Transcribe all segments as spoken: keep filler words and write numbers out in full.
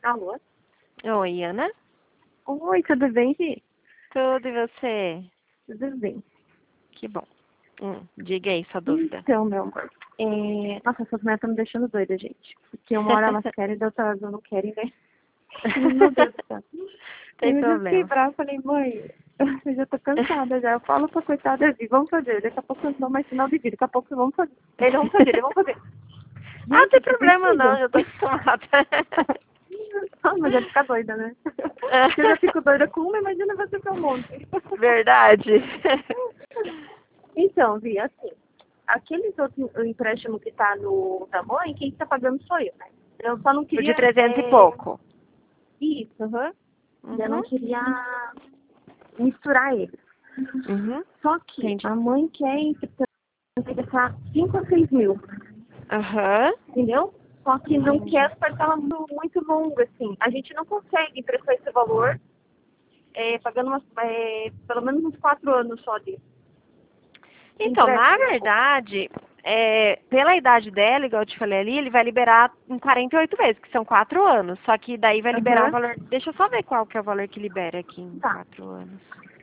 Alô? Oi, Ana. Oi, tudo bem, Vi? Tudo e você? Tudo bem. Que bom. Hum, diga aí sua dúvida. Então, meu amor, é... nossa, essas mulheres estão me deixando doida, gente. Porque uma hora elas querem, da outra hora elas não querem, né? Meu Deus do céu. Tem Eu já fiquei problema. brava, falei, mãe, eu já tô cansada já. Eu falo pra coitada, Vi, vamos fazer. Daqui a pouco eu não dou mais sinal de vida. Daqui a pouco vamos fazer. Eles vão fazer, eles vão fazer. Ah, não Gente, tem você problema não, precisa. eu tô acostumada. Ah, mas já fica doida, né? Se eu já fico doida com uma, imagina você com um monte. Verdade. Então, Vi, assim, aqueles outros o empréstimo que tá no da mãe, quem está pagando sou eu, né? Eu só não O de queria trezentos e é, pouco. isso, aham. Eu não Uhum. queria misturar eles. Uhum. Só que Entendi. a mãe quer emprestar cinco a seis mil, Aham. entendeu? Só que não Entendi. quer parcela muito, muito longa, assim. A gente não consegue emprestar esse valor é, pagando umas, é, pelo menos uns quatro anos só de, de Então, na empréstimo. verdade, é, pela idade dela, igual eu te falei ali, ele vai liberar em quarenta e oito vezes, que são quatro anos. Só que daí vai liberar um Aham, valor. Deixa eu só ver qual que é o valor que libera aqui em tá. quatro anos.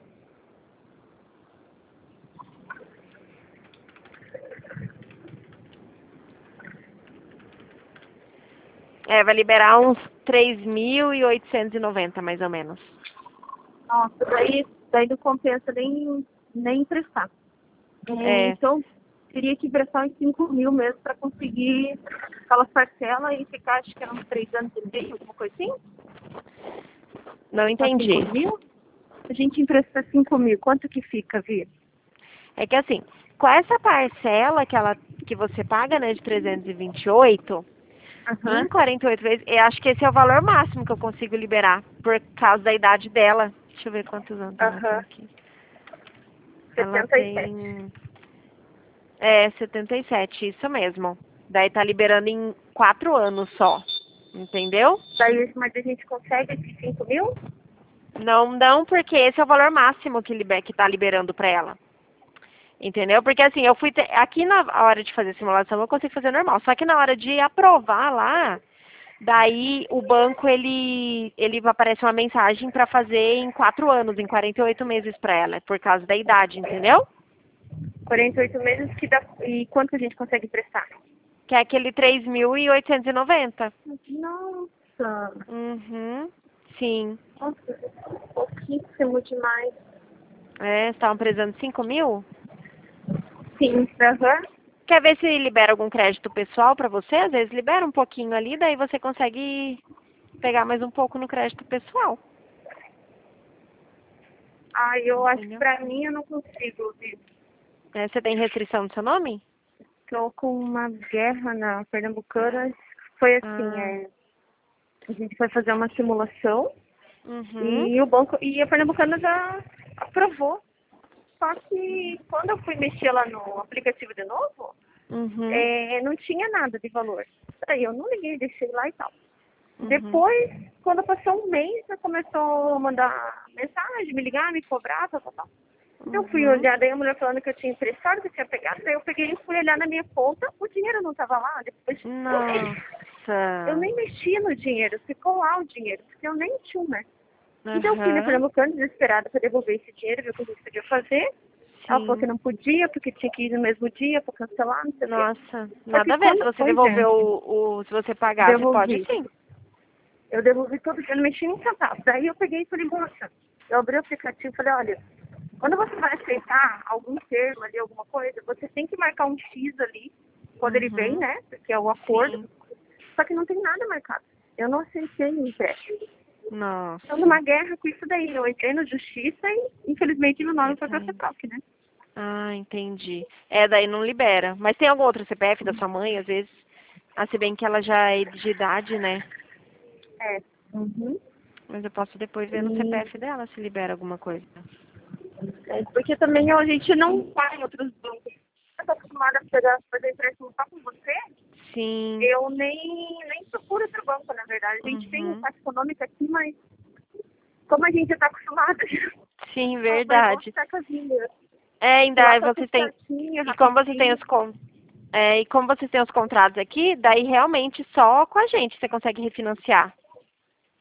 É, vai liberar uns três mil e oitocentos e noventa, mais ou menos. Nossa, daí, daí não compensa nem, nem emprestar. É, É, então, teria que emprestar uns cinco mil mesmo para conseguir aquelas parcelas e ficar, acho que eram três anos e meio, alguma coisa assim. não Só cinco entendi. mil. A gente empresta cinco mil. Quanto que fica, Vi? É que assim, com essa parcela que ela que você paga, né, de trezentos e vinte e oito, em Aham, quarenta e oito vezes, eu acho que esse é o valor máximo que eu consigo liberar, por causa da idade dela. Deixa eu ver quantos anos ela tem aham. aqui. Ela setenta e sete. tem. É, setenta e sete, isso mesmo. Daí tá liberando em quatro anos só. Entendeu? Daí, mas a gente consegue esses cinco mil? Não, não, porque esse é o valor máximo que, liber, que tá liberando pra ela. Entendeu? Porque assim, eu fui. Te... Aqui na hora de fazer simulação eu consigo fazer normal. Só que na hora de aprovar lá, daí o banco ele, ele aparece uma mensagem para fazer em quatro anos, em quarenta e oito meses para ela, por causa da idade, entendeu? quarenta e oito meses que dá. E quanto que a gente consegue emprestar? Que é aquele três mil e oitocentos e noventa. Nossa, Uhum. Sim. nossa, pouquíssimo demais. É, estavam precisando de cinco mil? Sim, aham. Quer ver se libera algum crédito pessoal para você? Às vezes libera um pouquinho ali, daí você consegue pegar mais um pouco no crédito pessoal. Ah, eu acho que Entendeu? pra mim eu não consigo, Vi. É, você tem restrição no seu nome? Tô com uma guerra na Pernambucana. Foi assim, Ah. é, a gente foi fazer uma simulação Uhum. e o banco e a Pernambucana já aprovou. Só que quando eu fui mexer lá no aplicativo de novo, Uhum. é, não tinha nada de valor. Aí eu não liguei, deixei lá e tal. Uhum. Depois, quando passou um mês, ela começou a mandar mensagem, me ligar, me cobrar, tal, tal, tal. Eu fui Uhum. olhar, daí a mulher falando que eu tinha emprestado, que eu tinha pegado, daí eu peguei e fui olhar na minha conta, o dinheiro não estava lá, depois de um mês. Eu Nossa. nem mexi no dinheiro, ficou lá o dinheiro, porque eu nem tinha, né? E daí eu fui na Aham. Pernambucana desesperada para devolver esse dinheiro, ver o que a gente podia fazer. Ela falou que Sim. não podia, porque tinha que ir no mesmo dia para cancelar, não sei o quê. Nossa. Só que Nada a ver. Se quando você foi, devolveu gente, o, o. Se você pagar, você pode devolvi. sim. Eu devolvi todo dia, não mexi nem um centavo. Daí eu peguei e falei, moça, eu abri o aplicativo e falei, olha, quando você vai aceitar algum termo ali, alguma coisa, você tem que marcar um X ali, quando ele vem, Uhum. né? Que é o acordo. Sim. Só que não tem nada marcado. Eu não aceitei o empréstimo. Estou Nossa. numa guerra com isso daí. Eu entrei na justiça e, infelizmente, meu nome E foi tá para indo. troque, né? Ah, entendi. É, daí não libera. Mas tem algum outro C P F da sua mãe, às vezes? Ah, se bem que ela já é de idade, né? É. Uhum. Mas eu posso depois ver no E, C P F dela se libera alguma coisa. é, porque também a gente não vai em outros bancos. Eu estou acostumada a pegar, fazer empréstimo só com você. Sim. Eu nem, nem procuro outro banco, na verdade. A gente tem Uhum. Caixa Econômica aqui, mas como a gente já está acostumada, Sim, eu falei, vou verdade. ficar com as minhas. É, Que lá ainda tá tudo vocês têm. certinho, E como vocês têm rapidinho. os con... é, e como vocês têm os contratos aqui, daí realmente só com a gente você consegue refinanciar.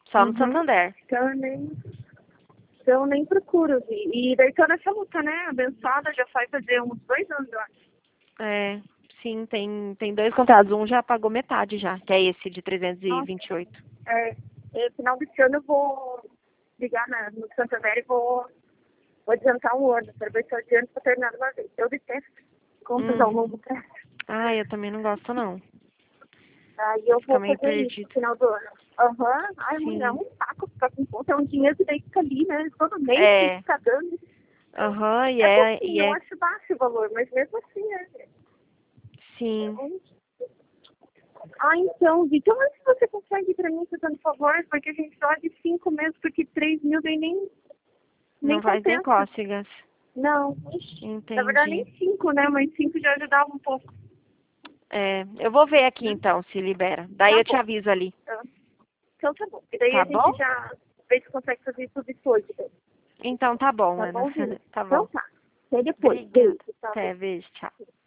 Só no Uhum. Santander. Então eu nem, então eu nem procuro, Vi. E daí tô nessa luta, né? Abençoada, já faz fazer uns dois anos, eu acho. É, sim, tem, tem dois contratos. Um já pagou metade já, que é esse de trezentos e vinte e oito. É, e final desse ano eu vou ligar na, no Santander e vou, vou adiantar um ano, para ver se eu adianto pra terminar de uma vez. Eu detesto contas ao Hum. longo prazo. Ah, eu também não gosto, não. Aí eu Fica vou meio fazer isso perdido. no final do ano. Aham, ai, mãe, é Sim. um saco ficar com conta, é um dinheiro que daí fica ali, né? Todo mês tem que É. ficar dando. Aham, e É é, e pouquinho, eu é. acho baixo o valor, mas mesmo assim, né? Sim. Ah, então, Vitor, mas se você consegue pra mim, fazendo favor, porque a gente só de cinco meses, porque três mil daí nem, nem Não faz nem compensa. cócegas. Não, ixi, na verdade Entendi. nem cinco, né? Mas cinco já ajudava um pouco. É, eu vou ver aqui Né? então se libera. Daí Tá eu te bom. aviso ali. Ah, então tá bom. E daí a Tá gente bom? já vê se consegue fazer tudo isso hoje. Daí. Então tá bom, Tá Ana. bom, Vini? Tá Então bom. tá. Até depois. Obrigada. Beijo. Tchau. Até, beijo, tchau.